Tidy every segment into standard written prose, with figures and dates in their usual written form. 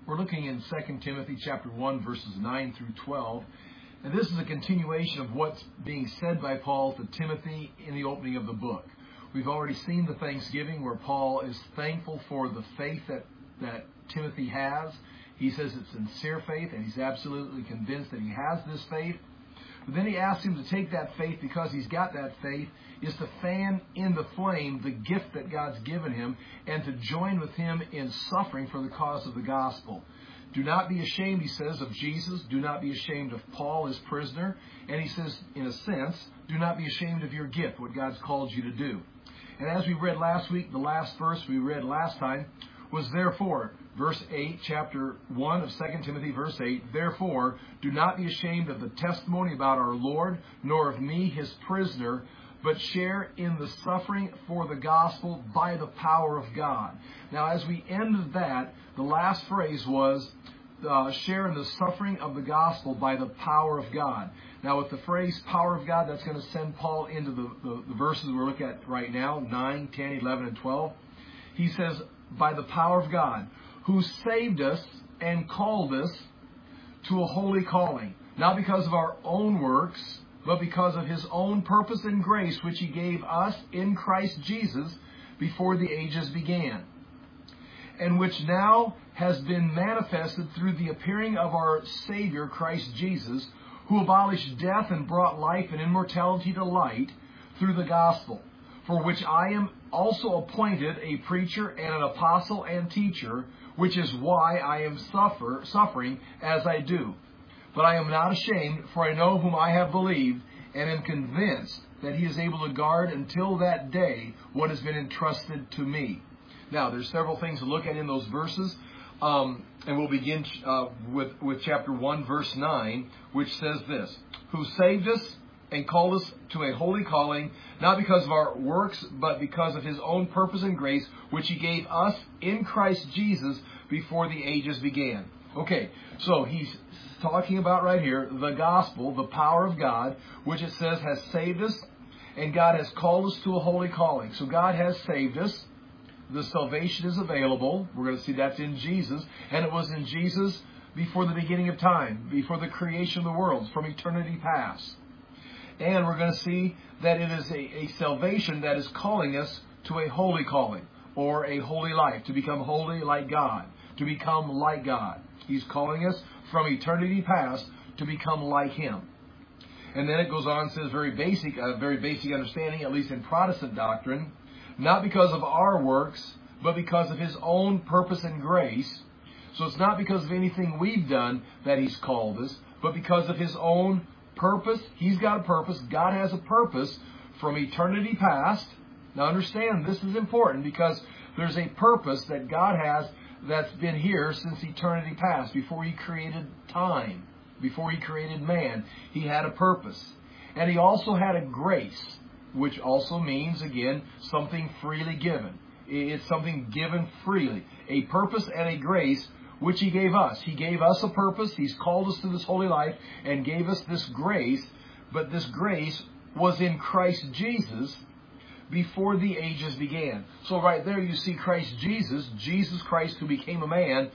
We're looking in 2 Timothy chapter 1, verses 9 through 12. And this is a continuation of what's being said by Paul to Timothy in the opening of the book. We've already seen the Thanksgiving where Paul is thankful for the faith that Timothy has. He says it's sincere faith, and he's absolutely convinced that he has this faith. But then he asks him to take that faith, because he's got that faith, is to fan in the flame the gift that God's given him and to join with him in suffering for the cause of the gospel. Do not be ashamed, he says, of Jesus. Do not be ashamed of Paul, his prisoner. And he says, in a sense, do not be ashamed of your gift, what God's called you to do. And as we read last week, the last verse we read last time was therefore, verse 8, chapter 1 of 2 Timothy, verse 8, therefore, do not be ashamed of the testimony about our Lord, nor of me, his prisoner, but share in the suffering for the gospel by the power of God. Now, as we ended that, the last phrase was, share in the suffering of the gospel by the power of God. Now, with the phrase power of God, that's going to send Paul into the verses we're looking at right now, 9, 10, 11, and 12. He says, by the power of God, who saved us and called us to a holy calling, not because of our own works, but because of his own purpose and grace, which he gave us in Christ Jesus before the ages began, and which now has been manifested through the appearing of our Savior, Christ Jesus, who abolished death and brought life and immortality to light through the gospel, for which I am also appointed a preacher and an apostle and teacher, which is why I am suffering as I do. But I am not ashamed, for I know whom I have believed, and am convinced that he is able to guard until that day what has been entrusted to me. Now, there's several things to look at in those verses, and we'll begin with chapter 1, verse 9, which says this, who saved us and called us to a holy calling, not because of our works, but because of his own purpose and grace, which he gave us in Christ Jesus before the ages began. Okay, so he's talking about right here the gospel, the power of God, which it says has saved us, and God has called us to a holy calling. So God has saved us. The salvation is available. We're going to see that's in Jesus, and it was in Jesus before the beginning of time, before the creation of the world, from eternity past. And we're going to see that it is a salvation that is calling us to a holy calling, or a holy life, to become holy like God, to become like God. He's calling us from eternity past to become like him. And then it goes on and says very basic understanding, at least in Protestant doctrine, not because of our works, but because of his own purpose and grace. So it's not because of anything we've done that he's called us, but because of his own purpose. He's got a purpose. God has a purpose from eternity past. Now understand, this is important because there's a purpose that God has that's been here since eternity past. Before he created time, before he created man, he had a purpose. And he also had a grace, which also means, again, something freely given. It's something given freely. A purpose and a grace which he gave us. He gave us a purpose. He's called us to this holy life and gave us this grace. But this grace was in Christ Jesus before the ages began. So right there you see Christ Jesus, Jesus Christ who became a man.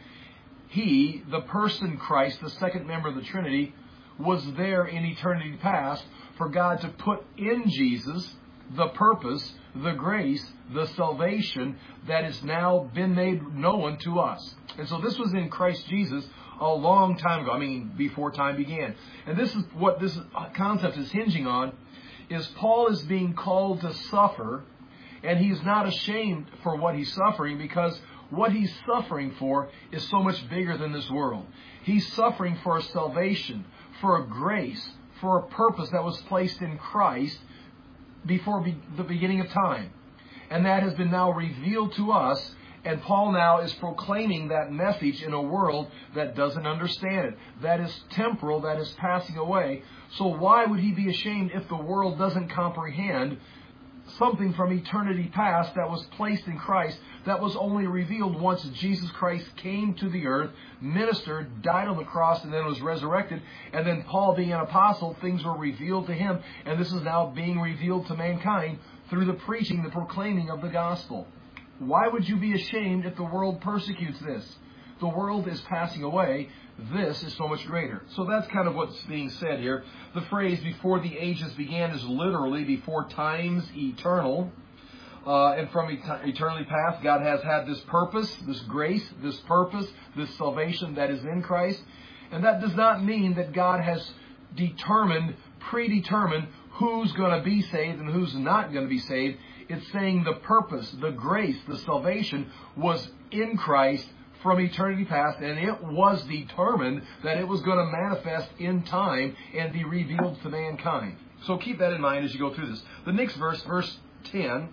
He, the person Christ, the second member of the Trinity, was there in eternity past for God to put in Jesus the purpose, the grace, the salvation that has now been made known to us. And so this was in Christ Jesus a long time ago, before time began. And this is what this concept is hinging on, is Paul is being called to suffer, and he's not ashamed for what he's suffering, because what he's suffering for is so much bigger than this world. He's suffering for a salvation, for a grace, for a purpose that was placed in Christ before the beginning of time. And that has been now revealed to us, and Paul now is proclaiming that message in a world that doesn't understand it, that is temporal, that is passing away. So why would he be ashamed if the world doesn't comprehend something from eternity past that was placed in Christ, that was only revealed once Jesus Christ came to the earth, ministered, died on the cross, and then was resurrected. And then Paul, being an apostle, things were revealed to him, and this is now being revealed to mankind through the preaching, the proclaiming of the gospel. Why would you be ashamed if the world persecutes this? the world is passing away. This is so much greater. So that's kind of what's being said here. The phrase before the ages began is literally before times eternal. And from eternity past, God has had this purpose, this grace, this purpose, this salvation that is in Christ. And that does not mean that God has predetermined who's going to be saved and who's not going to be saved. It's saying the purpose, the grace, the salvation was in Christ from eternity past, and it was determined that it was going to manifest in time and be revealed to mankind. So keep that in mind as you go through this. The next verse, verse 10,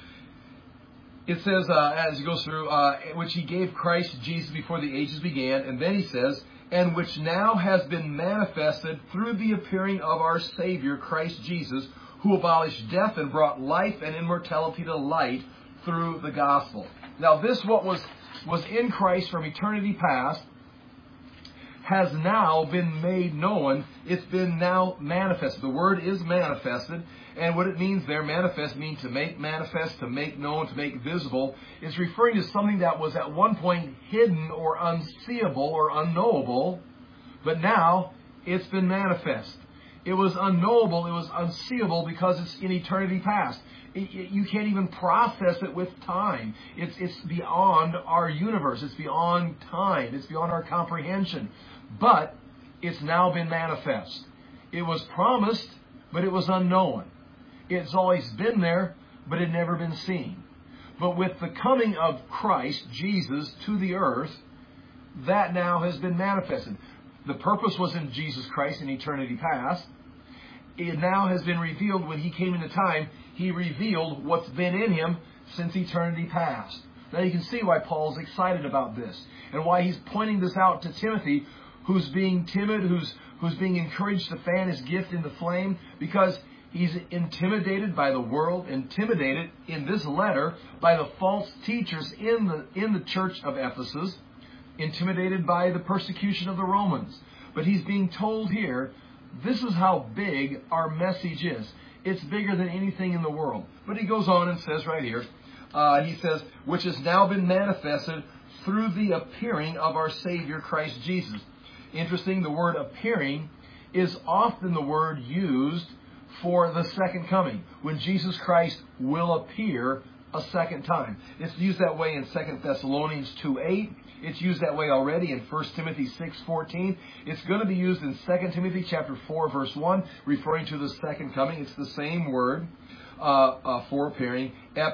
it says, as he goes through, which he gave Christ Jesus before the ages began, and then he says, and which now has been manifested through the appearing of our Savior, Christ Jesus, who abolished death and brought life and immortality to light through the gospel. Now this, what was in Christ from eternity past, has now been made known. It's been now manifested. The word is manifested. And what it means there, manifest, means to make manifest, to make known, to make visible. It's referring to something that was at one point hidden or unseeable or unknowable, but now it's been manifest. It was unknowable, it was unseeable because it's in eternity past. You can't even process it with time. It's beyond our universe. It's beyond time. It's beyond our comprehension. But it's now been manifest. It was promised, but it was unknown. It's always been there, but it had never been seen. But with the coming of Christ, Jesus, to the earth, that now has been manifested. The purpose was in Jesus Christ in eternity past. It now has been revealed when He came into time. He revealed what's been in Him since eternity past. Now you can see why Paul's excited about this and why he's pointing this out to Timothy, who's being timid, who's being encouraged to fan his gift into flame, because he's intimidated by the world, intimidated in this letter by the false teachers in the church of Ephesus, intimidated by the persecution of the Romans. But he's being told here, this is how big our message is. It's bigger than anything in the world. But he goes on and says right here, he says, which has now been manifested through the appearing of our Savior Christ Jesus. Interesting, the word appearing is often the word used for the second coming, when Jesus Christ will appear a second time. It's used that way in 2 Thessalonians 2:8. It's used that way already in 1 Timothy 6:14. It's going to be used in 2 Timothy chapter 4, verse 1, referring to the second coming. It's the same word for appearing,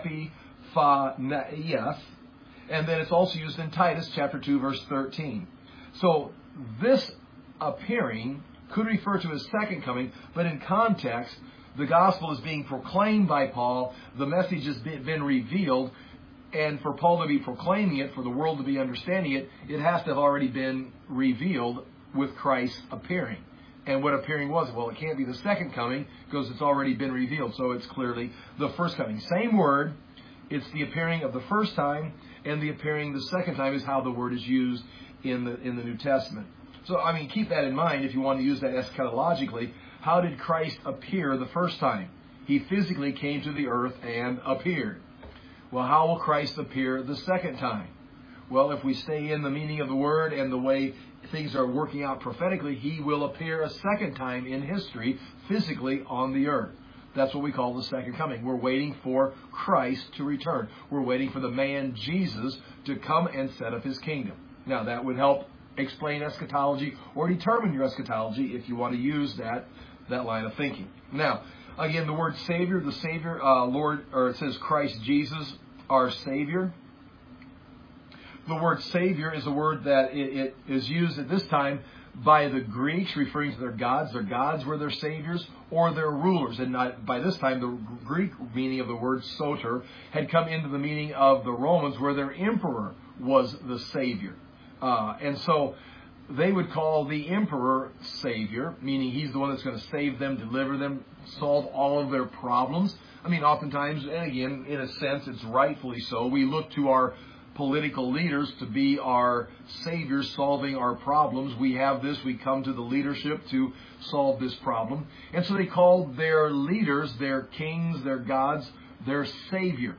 epiphanias. And then it's also used in Titus chapter 2, verse 13. So this appearing could refer to His second coming, but in context, the gospel is being proclaimed by Paul. The message has been revealed. And for Paul to be proclaiming it, for the world to be understanding it, it has to have already been revealed with Christ appearing. And what appearing was? Well, it can't be the second coming because it's already been revealed. So it's clearly the first coming. Same word. It's the appearing of the first time, and the appearing the second time is how the word is used in the New Testament. So, keep that in mind if you want to use that eschatologically. How did Christ appear the first time? He physically came to the earth and appeared. Well, how will Christ appear the second time? Well, if we stay in the meaning of the word and the way things are working out prophetically, He will appear a second time in history, physically on the earth. That's what we call the second coming. We're waiting for Christ to return. We're waiting for the man Jesus to come and set up His kingdom. Now, that would help explain eschatology or determine your eschatology if you want to use that line of thinking. Now, again, the word Savior, the Savior, Lord, or it says Christ Jesus, our Savior. The word Savior is a word that it is used at this time by the Greeks, referring to their gods. Their gods were their saviors or their rulers. And by this time, the Greek meaning of the word soter had come into the meaning of the Romans, where their emperor was the Savior. And so they would call the emperor Savior, meaning he's the one that's going to save them, deliver them, solve all of their problems. Oftentimes, and again, in a sense, it's rightfully so, we look to our political leaders to be our saviors solving our problems. We have this, we come to the leadership to solve this problem. And so they called their leaders, their kings, their gods, their Savior.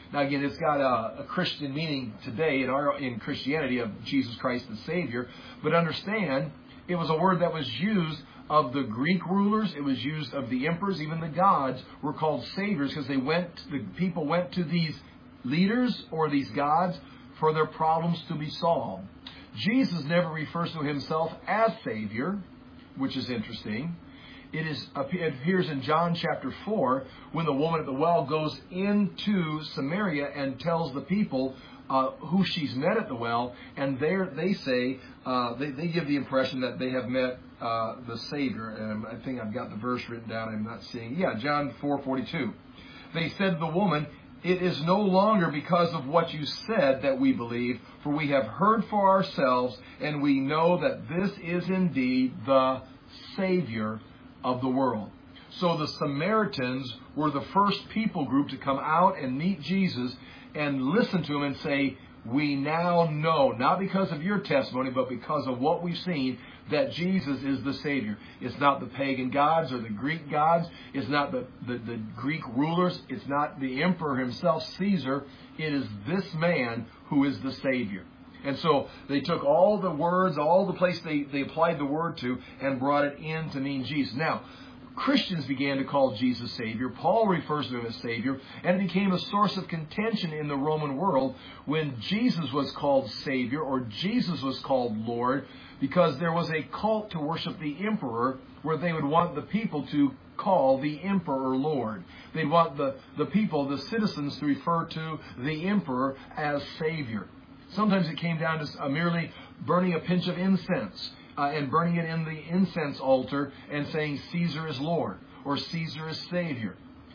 Now again, it's got a Christian meaning today in Christianity of Jesus Christ the Savior. But understand, it was a word that was used of the Greek rulers. It was used of the emperors. Even the gods were called saviors because the people went to these leaders or these gods for their problems to be solved. Jesus never refers to himself as Savior, which is interesting. It appears in John chapter 4 when the woman at the well goes into Samaria and tells the people who she's met at the well, and there they say, they give the impression that they have met the Savior. And I think I've got the verse written down. I'm not seeing. Yeah, John 4:42. They said to the woman, "It is no longer because of what you said that we believe, for we have heard for ourselves, and we know that this is indeed the Savior of the world." So the Samaritans were the first people group to come out and meet Jesus and listen to him and say, "We now know, not because of your testimony, but because of what we've seen, that Jesus is the Savior." It's not the pagan gods or the Greek gods. It's not the Greek rulers. It's not the emperor himself, Caesar. It is this man who is the Savior. And so they took all the words, all the place they applied the word to, and brought it in to mean Jesus. Now, Christians began to call Jesus Savior. Paul refers to him as Savior, and it became a source of contention in the Roman world when Jesus was called Savior or Jesus was called Lord, because there was a cult to worship the emperor where they would want the people to call the emperor Lord. They'd want the people, the citizens, to refer to the emperor as Savior. Sometimes it came down to merely burning a pinch of incense and burning it in the incense altar and saying Caesar is Lord or Caesar is Savior.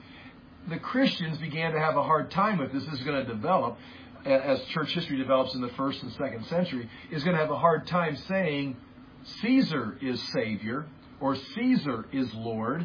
The Christians began to have a hard time with this. This is going to develop as church history develops in the 1st and 2nd century, is going to have a hard time saying Caesar is Savior or Caesar is Lord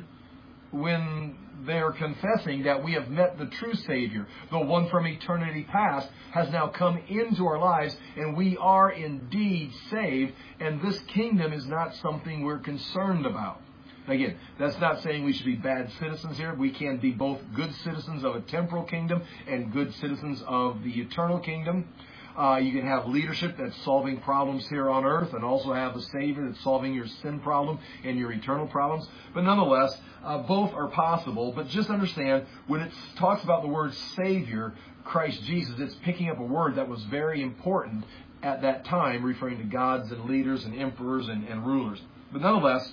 when they're confessing that we have met the true Savior. The one from eternity past has now come into our lives, and we are indeed saved, and this kingdom is not something we're concerned about. Again, that's not saying we should be bad citizens here. We can be both good citizens of a temporal kingdom and good citizens of the eternal kingdom. You can have leadership that's solving problems here on earth and also have a Savior that's solving your sin problem and your eternal problems. But nonetheless, both are possible. But just understand, when it talks about the word Savior, Christ Jesus, it's picking up a word that was very important at that time, referring to gods and leaders and emperors and rulers. But nonetheless,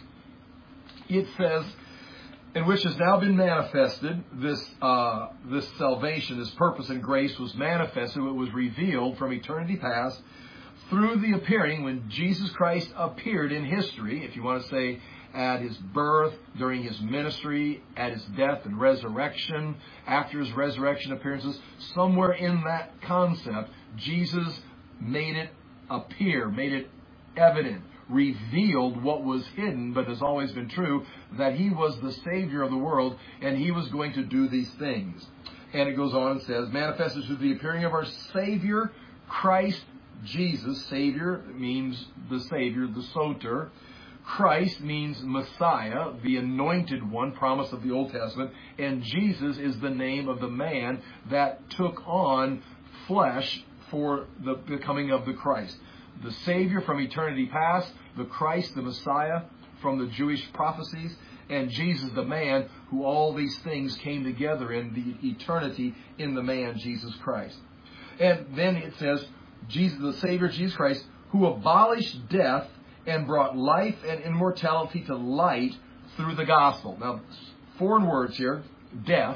it says, "In which has now been manifested," this salvation, this purpose and grace was manifested, it was revealed from eternity past through the appearing when Jesus Christ appeared in history, if you want to say at his birth, during his ministry, at his death and resurrection, after his resurrection appearances, somewhere in that concept, Jesus made it appear, made it evident, revealed what was hidden, but has always been true, that he was the Savior of the world, and he was going to do these things. And it goes on and says, "Manifested through the appearing of our Savior, Christ Jesus." Savior means the Savior, the Soter. Christ means Messiah, the anointed one, promise of the Old Testament. And Jesus is the name of the man that took on flesh for the coming of the Christ. The Savior from eternity past, the Christ, the Messiah from the Jewish prophecies, and Jesus, the man who all these things came together in the eternity in the man, Jesus Christ. And then it says, Jesus, the Savior, Jesus Christ, who abolished death and brought life and immortality to light through the gospel. Now, foreign words here. Death.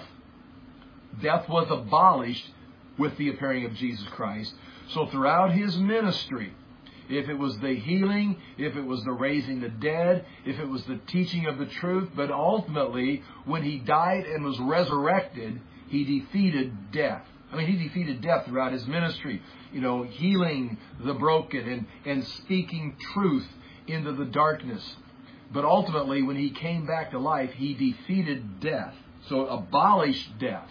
Death was abolished with the appearing of Jesus Christ. So throughout his ministry, if it was the healing, if it was the raising the dead, if it was the teaching of the truth, but ultimately, when he died and was resurrected, he defeated death. I mean, he defeated death throughout his ministry, healing the broken and speaking truth into the darkness. But ultimately, when he came back to life, he defeated death. So abolished death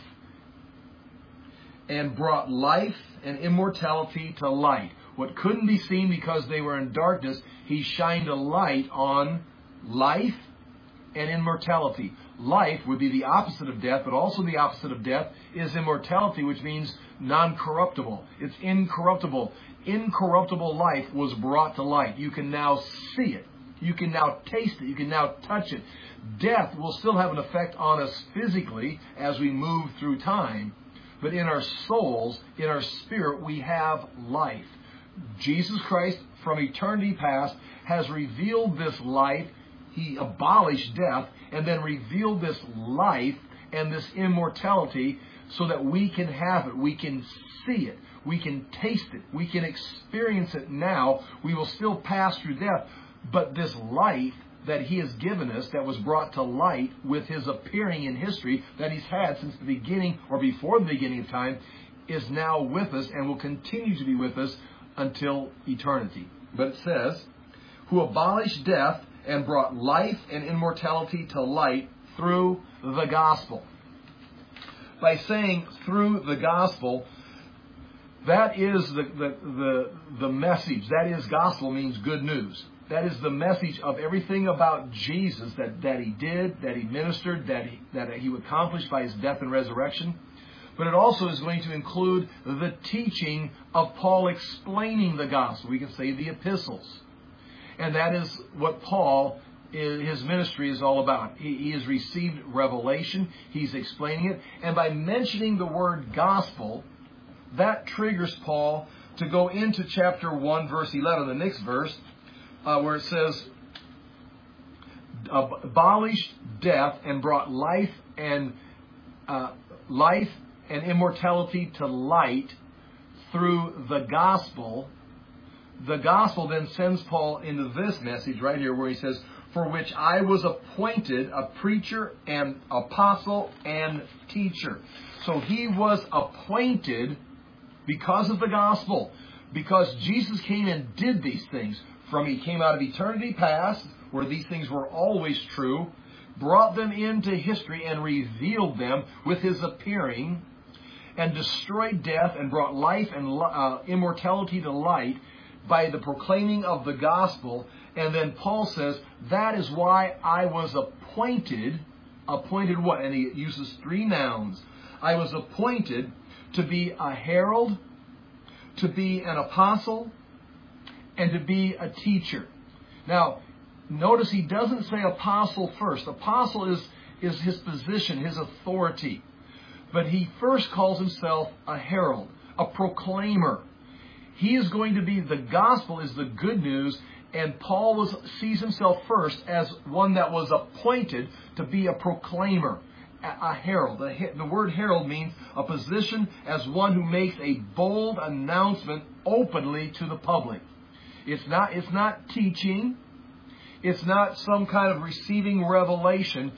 and brought life and immortality to light. What couldn't be seen because they were in darkness, he shined a light on life and immortality. Life would be the opposite of death, but also the opposite of death is immortality, which means non-corruptible. It's incorruptible. Incorruptible life was brought to light. You can now see it. You can now taste it. You can now touch it. Death will still have an effect on us physically as we move through time, but in our souls, in our spirit, we have life. Jesus Christ, from eternity past, has revealed this life. He abolished death and then revealed this life and this immortality so that we can have it. We can see it. We can taste it. We can experience it now. We will still pass through death, but this life that He has given us, that was brought to light with His appearing in history, that He's had since the beginning or before the beginning of time, is now with us and will continue to be with us until eternity. But it says, who abolished death and brought life and immortality to light through the gospel. By saying through the gospel, that is the message. That is, gospel means good news. That is the message of everything about Jesus that He did, that He ministered, that He accomplished by His death and resurrection. But it also is going to include the teaching of Paul explaining the gospel. We can say the epistles. And that is what Paul, his ministry is all about. He has received revelation. He's explaining it. And by mentioning the word gospel, that triggers Paul to go into chapter 1, verse 11, the next verse, where it says, abolished death and brought life and immortality to light through the gospel. The gospel then sends Paul into this message right here where he says, for which I was appointed a preacher and apostle and teacher. So he was appointed because of the gospel, because Jesus came and did these things. He came out of eternity past, where these things were always true, brought them into history and revealed them with His appearing, and destroyed death and brought life and immortality to light by the proclaiming of the gospel. And then Paul says, that is why I was appointed. Appointed what? And he uses three nouns. I was appointed to be a herald, to be an apostle, and to be a teacher. Now, notice he doesn't say apostle first. Apostle is his position, his authority. But he first calls himself a herald, a proclaimer. He is going to be, the gospel is the good news, and Paul sees himself first as one that was appointed to be a proclaimer, a herald. The word herald means a position as one who makes a bold announcement openly to the public. It's not teaching. It's not some kind of receiving revelation.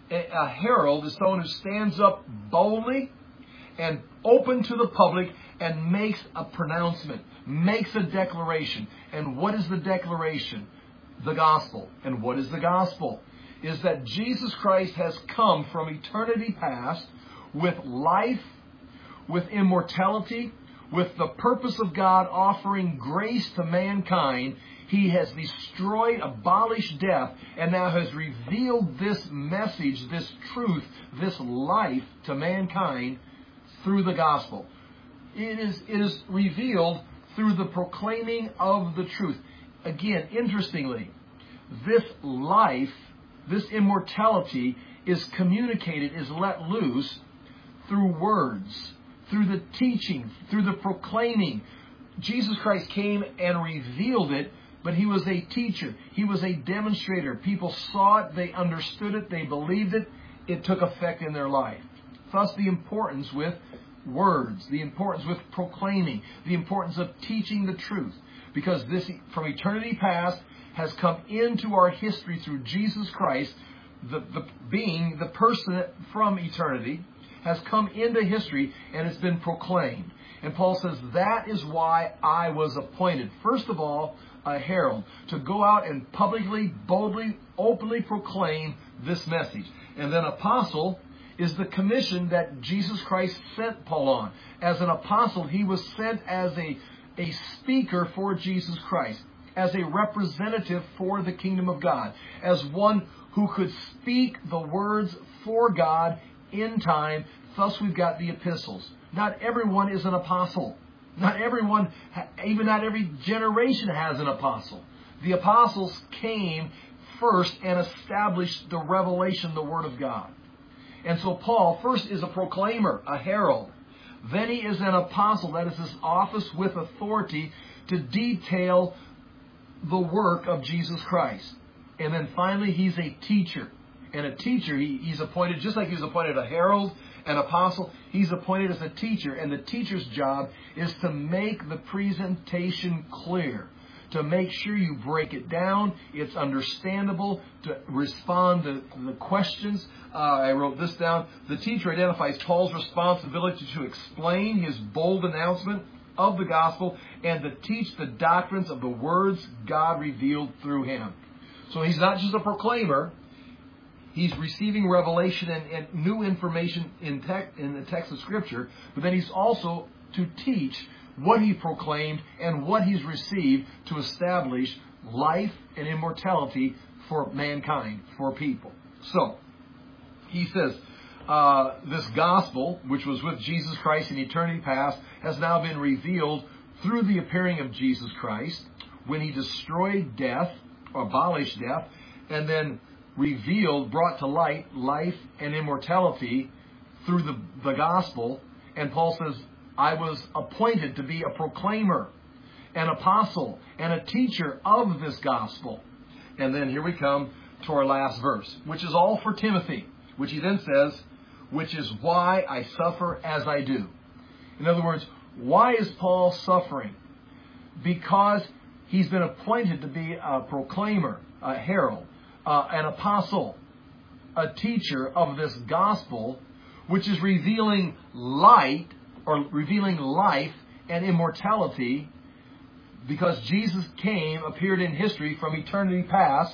A herald is someone who stands up boldly and open to the public and makes a pronouncement, makes a declaration. And what is the declaration? The gospel. And what is the gospel? Is that Jesus Christ has come from eternity past with life, with immortality, with the purpose of God offering grace to mankind. He has destroyed, abolished death, and now has revealed this message, this truth, this life to mankind through the gospel. It is revealed through the proclaiming of the truth. Again, interestingly, this life, this immortality is communicated, is let loose through words, through the teaching, through the proclaiming. Jesus Christ came and revealed it, but He was a teacher. He was a demonstrator. People saw it, they understood it, they believed it. It took effect in their life. Thus the importance with words, the importance with proclaiming, the importance of teaching the truth. Because this, from eternity past, has come into our history through Jesus Christ, the being, the person from eternity, has come into history and it's been proclaimed. And Paul says, that is why I was appointed. First of all, a herald, to go out and publicly, boldly, openly proclaim this message. And then apostle is the commission that Jesus Christ sent Paul on. As an apostle, he was sent as a speaker for Jesus Christ, as a representative for the kingdom of God, as one who could speak the words for God in time. Thus we've got the epistles. Not everyone is an apostle. Not everyone, even not every generation has an apostle. The apostles came first and established the revelation, the Word of God. And so Paul first is a proclaimer, a herald. Then he is an apostle. That is his office with authority to detail the work of Jesus Christ. And then finally, he's a teacher. And a teacher, he's appointed, just like he was appointed a herald, an apostle, he's appointed as a teacher. And the teacher's job is to make the presentation clear, to make sure you break it down, it's understandable, to respond to the questions. I wrote this down. The teacher identifies Paul's responsibility to explain his bold announcement of the gospel and to teach the doctrines of the words God revealed through him. So he's not just a proclaimer. He's receiving revelation and new information in the text of Scripture, but then he's also to teach what he proclaimed and what he's received to establish life and immortality for mankind, for people. So, he says, this gospel, which was with Jesus Christ in eternity past, has now been revealed through the appearing of Jesus Christ when he destroyed death, or abolished death, and then revealed, brought to light, life and immortality through the gospel. And Paul says, I was appointed to be a proclaimer, an apostle, and a teacher of this gospel. And then here we come to our last verse, which is all for Timothy, which he then says, which is why I suffer as I do. In other words, why is Paul suffering? Because he's been appointed to be a proclaimer, a herald, an apostle, a teacher of this gospel, which is revealing light, or revealing life and immortality, because Jesus came, appeared in history from eternity past,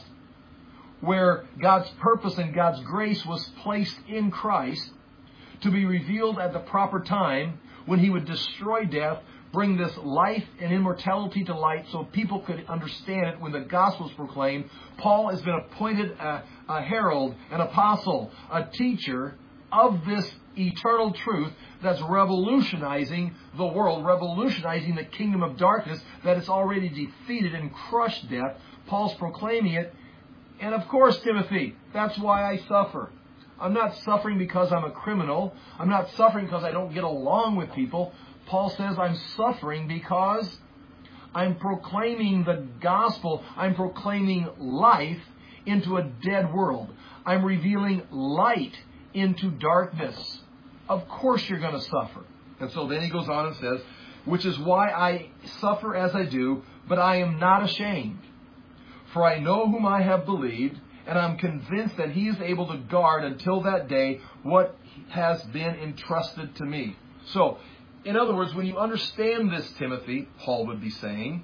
where God's purpose and God's grace was placed in Christ to be revealed at the proper time when he would destroy death, bring this life and immortality to light so people could understand it when the gospel is proclaimed. Paul has been appointed a herald, an apostle, a teacher of this eternal truth that's revolutionizing the world, revolutionizing the kingdom of darkness that has already defeated and crushed death. Paul's proclaiming it. And of course, Timothy, that's why I suffer. I'm not suffering because I'm a criminal. I'm not suffering because I don't get along with people. Paul says I'm suffering because I'm proclaiming the gospel. I'm proclaiming life into a dead world. I'm revealing light into darkness. Of course you're going to suffer. And so then he goes on and says, which is why I suffer as I do, but I am not ashamed. For I know whom I have believed, and I'm convinced that he is able to guard until that day what has been entrusted to me. So, in other words, when you understand this, Timothy, Paul would be saying,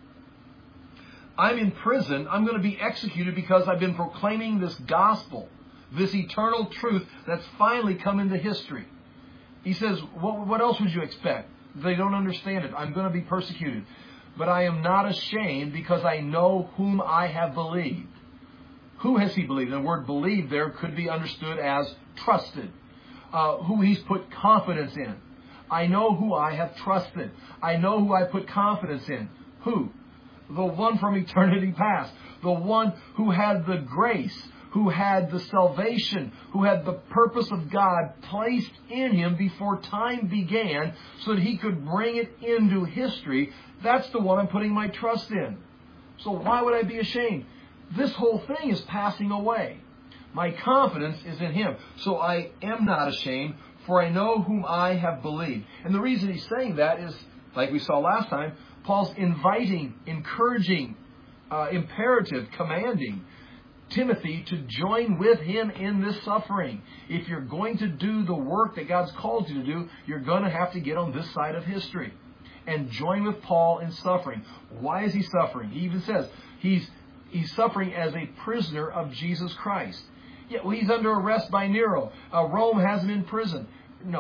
I'm in prison, I'm going to be executed because I've been proclaiming this gospel, this eternal truth that's finally come into history. He says, what else would you expect? They don't understand it. I'm going to be persecuted. But I am not ashamed because I know whom I have believed. Who has he believed? The word believed there could be understood as trusted. Who he's put confidence in. I know who I have trusted. I know who I put confidence in. Who? The one from eternity past. The one who had the grace, who had the salvation, who had the purpose of God placed in him before time began so that he could bring it into history. That's the one I'm putting my trust in. So why would I be ashamed? This whole thing is passing away. My confidence is in him. So I am not ashamed, for I know whom I have believed. And the reason he's saying that is, like we saw last time, Paul's inviting, encouraging, imperative, commanding Timothy to join with him in this suffering. If you're going to do the work that God's called you to do, you're going to have to get on this side of history and join with Paul in suffering. Why is he suffering? He even says he's suffering as a prisoner of Jesus Christ. Yeah, well, he's under arrest by Nero. Rome has him in prison. No.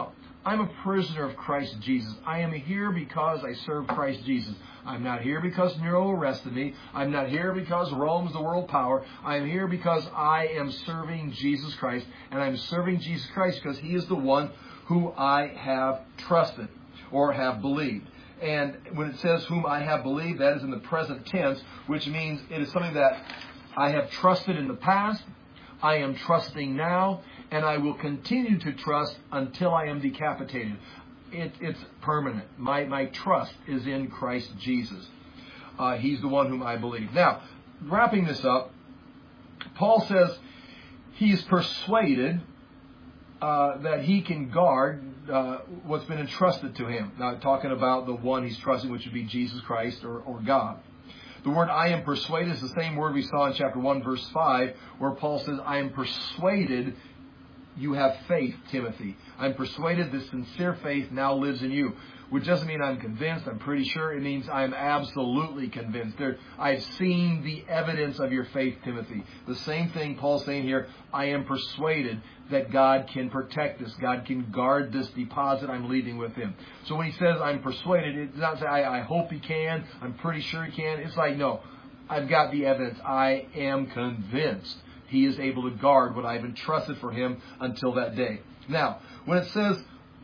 I'm a prisoner of Christ Jesus. I am here because I serve Christ Jesus. I'm not here because Nero arrested me. I'm not here because Rome's the world power. I am here because I am serving Jesus Christ. And I'm serving Jesus Christ because He is the one who I have trusted or have believed. And when it says whom I have believed, that is in the present tense, which means it is something that I have trusted in the past, I am trusting now, and I will continue to trust until I am decapitated. It's permanent. My trust is in Christ Jesus. He's the one whom I believe. Now, wrapping this up, Paul says he is persuaded that he can guard what's been entrusted to him. Now, talking about the one he's trusting, which would be Jesus Christ or God. The word I am persuaded is the same word we saw in chapter 1, verse 5, where Paul says, I am persuaded you have faith, Timothy. I'm persuaded this sincere faith now lives in you. Which doesn't mean I'm convinced, I'm pretty sure. It means I'm absolutely convinced. I've seen the evidence of your faith, Timothy. The same thing Paul's saying here, I am persuaded that God can protect this. God can guard this deposit I'm leaving with Him. So when he says I'm persuaded, it does not say I hope He can, I'm pretty sure He can. It's like, no, I've got the evidence. I am convinced He is able to guard what I've entrusted for Him until that day. Now, when it says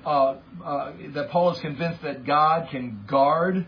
that Paul is convinced that God can guard,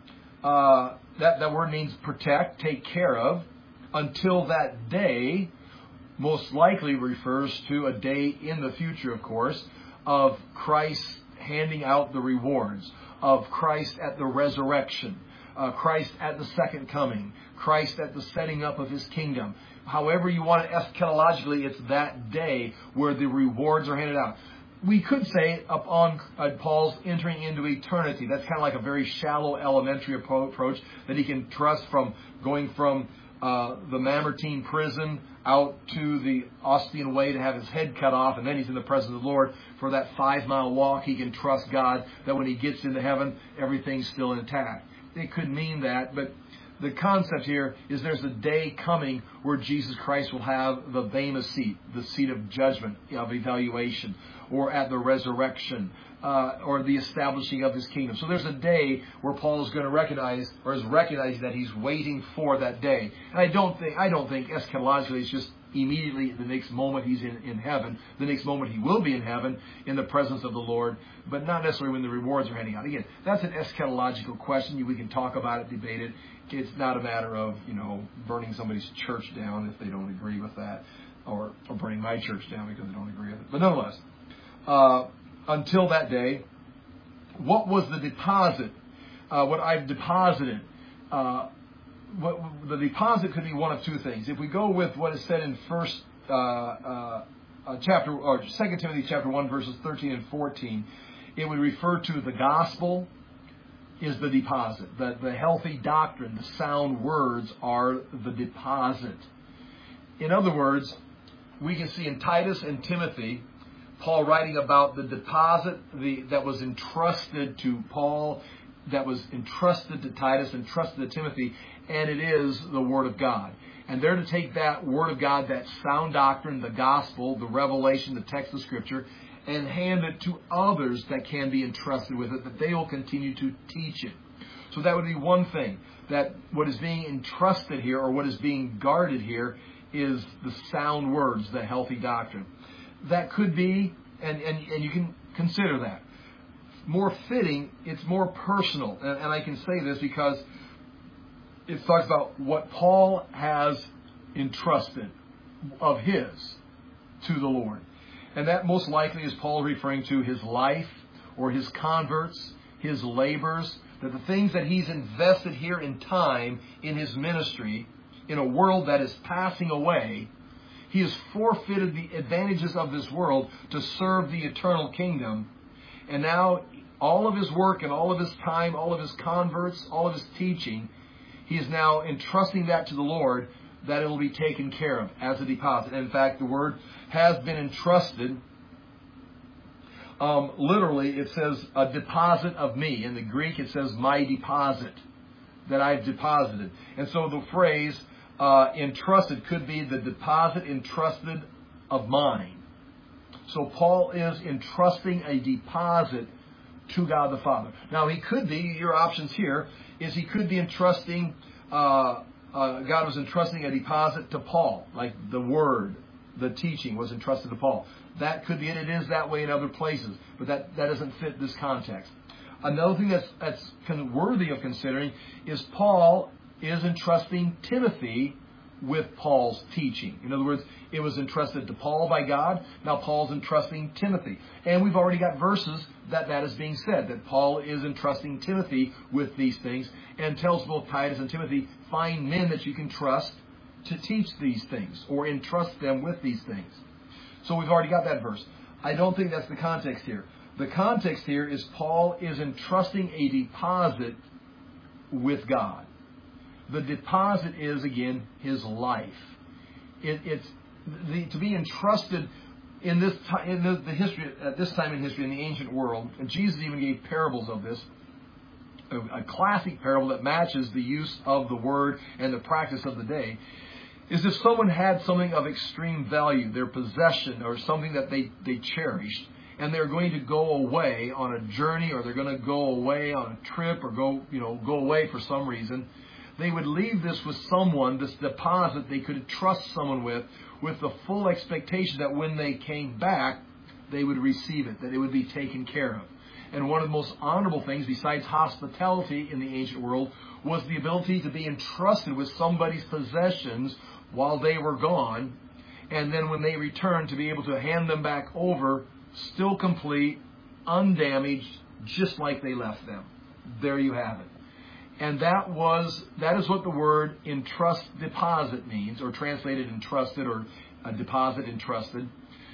that word means protect, take care of, until that day, most likely refers to a day in the future, of course, of Christ handing out the rewards, of Christ at the resurrection, Christ at the second coming, Christ at the setting up of His kingdom. However you want it eschatologically, it's that day where the rewards are handed out. We could say upon Paul's entering into eternity. That's kind of like a very shallow, elementary approach that he can trust from going from the Mamertine prison out to the Ostian Way to have his head cut off, and then he's in the presence of the Lord for that 5-mile walk. He can trust God that when he gets into heaven, everything's still intact. It could mean that, but the concept here is there's a day coming where Jesus Christ will have the Bema seat, the seat of judgment, of evaluation, or at the resurrection, or the establishing of His kingdom. So there's a day where Paul is going to recognize, or is recognizing that he's waiting for that day. And I don't think eschatologically it's just immediately the next moment he's in heaven, the next moment he will be in heaven in the presence of the Lord, but not necessarily when the rewards are handing out. Again, that's an eschatological question. We can talk about it, debate it. It's not a matter of, burning somebody's church down if they don't agree with that, or burning my church down because they don't agree with it. But nonetheless, until that day, what was the deposit? What I've deposited. The deposit could be one of two things. If we go with what is said in chapter or 2 Timothy chapter 1 verses 13 and 14, it would refer to the gospel is the deposit. The healthy doctrine, the sound words are the deposit. In other words, we can see in Titus and Timothy, Paul writing about the deposit that was entrusted to Paul, that was entrusted to Titus, entrusted to Timothy, and it is the Word of God. And they're to take that Word of God, that sound doctrine, the gospel, the revelation, the text of Scripture, and hand it to others that can be entrusted with it, that they will continue to teach it. So that would be one thing, that what is being entrusted here, or what is being guarded here, is the sound words, the healthy doctrine. That could be, and you can consider that. More fitting, it's more personal. And I can say this because it talks about what Paul has entrusted of his to the Lord. And that most likely is Paul referring to his life or his converts, his labors, that the things that he's invested here in time in his ministry in a world that is passing away. He has forfeited the advantages of this world to serve the eternal kingdom. And now all of his work and all of his time, all of his converts, all of his teaching, he is now entrusting that to the Lord, that it will be taken care of as a deposit. And in fact, the word has been entrusted. Literally, it says a deposit of me. In the Greek, it says my deposit that I've deposited. And so the phrase entrusted could be the deposit entrusted of mine. So Paul is entrusting a deposit to God the Father. Now he could be, your options here, is he could be entrusting, God was entrusting a deposit to Paul, like the word, the teaching was entrusted to Paul. That could be it. It is that way in other places, but that doesn't fit this context. Another thing that's worthy of considering is Paul is entrusting Timothy with Paul's teaching. In other words, it was entrusted to Paul by God. Now Paul's entrusting Timothy. And we've already got verses that is being said, that Paul is entrusting Timothy with these things, and tells both Titus and Timothy, find men that you can trust to teach these things, or entrust them with these things. So we've already got that verse. I don't think that's the context here. The context here is Paul is entrusting a deposit with God. The deposit is, again, his life. To be entrusted in this the history at this time in history in the ancient world. And Jesus even gave parables of this. A classic parable that matches the use of the word and the practice of the day is if someone had something of extreme value, their possession or something that they cherished, and they're going to go away on a journey, or they're going to go away on a trip, or go away for some reason. They would leave this with someone, this deposit they could trust someone with the full expectation that when they came back, they would receive it, that it would be taken care of. And one of the most honorable things, besides hospitality in the ancient world, was the ability to be entrusted with somebody's possessions while they were gone, and then when they returned, to be able to hand them back over, still complete, undamaged, just like they left them. There you have it. And that is what the word entrust deposit means, or translated entrusted, or a deposit entrusted.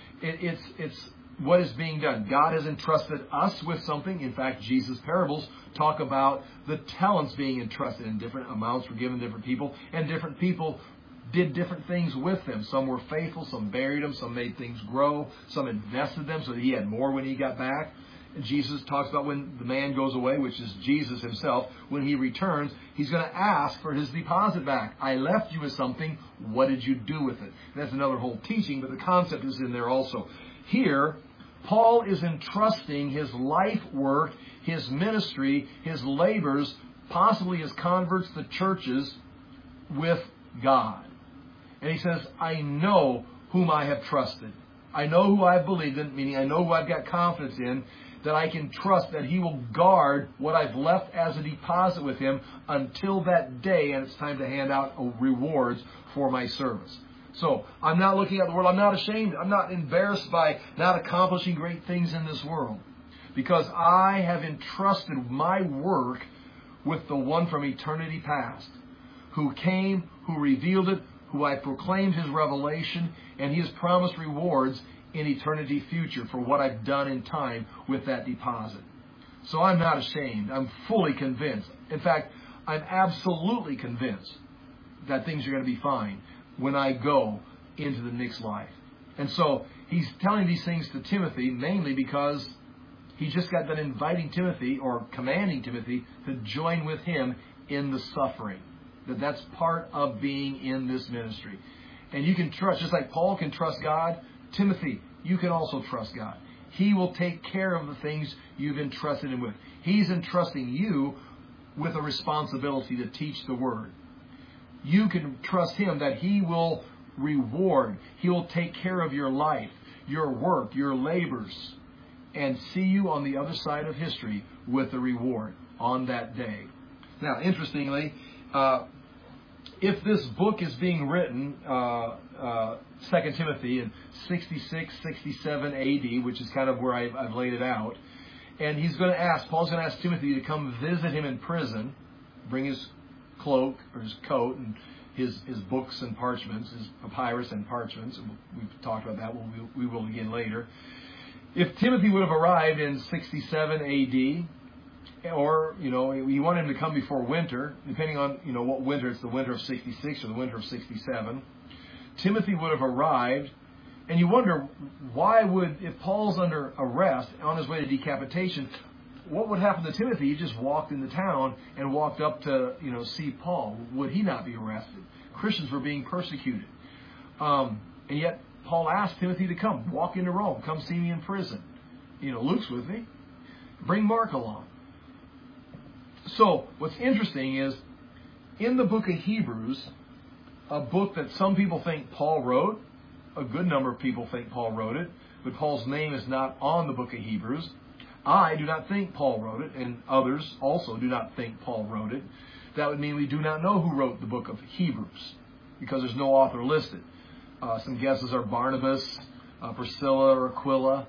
It's what is being done. God has entrusted us with something. In fact, Jesus' parables talk about the talents being entrusted, and different amounts were given to different people, and different people did different things with them. Some were faithful, some buried them, some made things grow, some invested them so that he had more when he got back. And Jesus talks about when the man goes away, which is Jesus himself, when he returns, he's going to ask for his deposit back. I left you with something. What did you do with it? And that's another whole teaching, but the concept is in there also. Here, Paul is entrusting his life work, his ministry, his labors, possibly his converts, the churches, with God. And he says, I know whom I have trusted. I know who I've believed in, meaning I know who I've got confidence in, that I can trust that he will guard what I've left as a deposit with him until that day, and it's time to hand out rewards for my service. So I'm not looking at the world. I'm not ashamed. I'm not embarrassed by not accomplishing great things in this world, because I have entrusted my work with the one from eternity past, who came, who revealed it, who I proclaimed his revelation, and he has promised rewards in eternity future for what I've done in time with that deposit. So I'm not ashamed. I'm fully convinced. In fact, I'm absolutely convinced that things are going to be fine when I go into the next life. And so he's telling these things to Timothy mainly because he just got done inviting Timothy, or commanding Timothy, to join with him in the suffering. That's part of being in this ministry. And you can trust, just like Paul can trust God, Timothy, you can also trust God. He will take care of the things you've entrusted him with. He's entrusting you with a responsibility to teach the Word. You can trust him that he will reward. He will take care of your life, your work, your labors, and see you on the other side of history with a reward on that day. Now, interestingly, if this book is being written, 2 Timothy, in 66, 67 AD, which is kind of where I've laid it out, and Paul's going to ask Timothy to come visit him in prison, bring his cloak or his coat and his books and parchments, his papyrus and parchments. We've talked about that. We will again later. If Timothy would have arrived in 67 AD, or, you want him to come before winter, depending on, what winter, it's the winter of 66 or the winter of 67. Timothy would have arrived, and you wonder, if Paul's under arrest, on his way to decapitation, what would happen to Timothy? He just walked into town and walked up to, see Paul. Would he not be arrested? Christians were being persecuted. And yet, Paul asked Timothy to come, walk into Rome, come see me in prison. Luke's with me. Bring Mark along. So what's interesting is, in the book of Hebrews, a book that some people think Paul wrote, a good number of people think Paul wrote it, but Paul's name is not on the book of Hebrews. I do not think Paul wrote it, and others also do not think Paul wrote it. That would mean we do not know who wrote the book of Hebrews, because there's no author listed. Some guesses are Barnabas, Priscilla, or Aquila.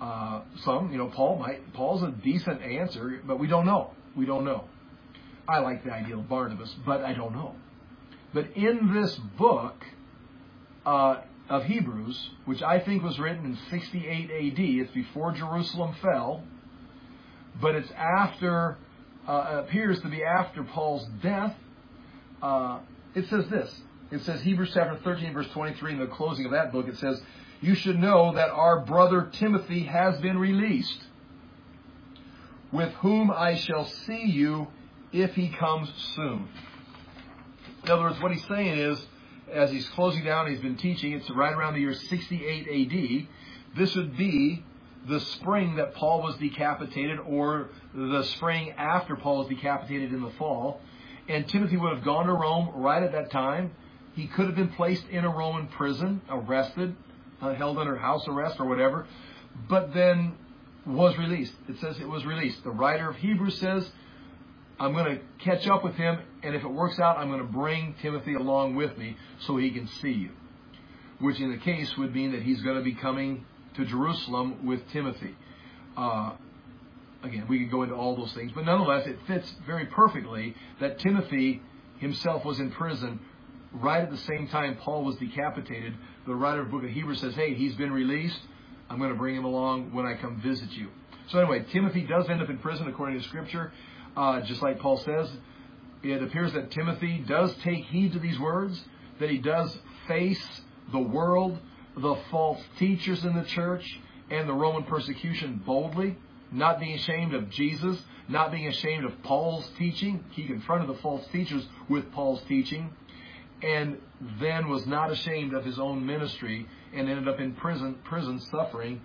Paul's a decent answer, but we don't know. We don't know. I like the idea of Barnabas, but I don't know. But in this book of Hebrews, which I think was written in 68 AD, it's before Jerusalem fell, but it's after, appears to be after Paul's death. It says this. It says, Hebrews chapter 13, verse 23, in the closing of that book, it says, "You should know that our brother Timothy has been released, with whom I shall see you if he comes soon." In other words, what he's saying is, as he's closing down, he's been teaching, it's right around the year 68 AD. This would be the spring that Paul was decapitated, or the spring after Paul was decapitated in the fall. And Timothy would have gone to Rome right at that time. He could have been placed in a Roman prison, arrested, held under house arrest or whatever, but then was released. It says it was released. The writer of Hebrews says, I'm going to catch up with him, and if it works out, I'm going to bring Timothy along with me so he can see you. Which in the case would mean that he's going to be coming to Jerusalem with Timothy. Again, we could go into all those things, but nonetheless, it fits very perfectly that Timothy himself was in prison right at the same time Paul was decapitated. The writer of the book of Hebrews says, hey, he's been released. I'm going to bring him along when I come visit you. So anyway, Timothy does end up in prison according to Scripture. Just like Paul says, it appears that Timothy does take heed to these words, that he does face the world, the false teachers in the church, and the Roman persecution boldly, not being ashamed of Jesus, not being ashamed of Paul's teaching. He confronted the false teachers with Paul's teaching, and then was not ashamed of his own ministry, and ended up in prison suffering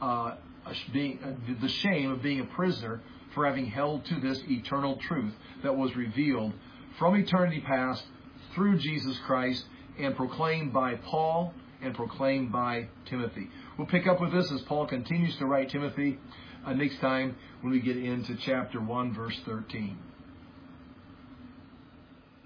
the shame of being a prisoner for having held to this eternal truth that was revealed from eternity past through Jesus Christ and proclaimed by Paul and proclaimed by Timothy. We'll pick up with this as Paul continues to write Timothy next time when we get into chapter 1, verse 13.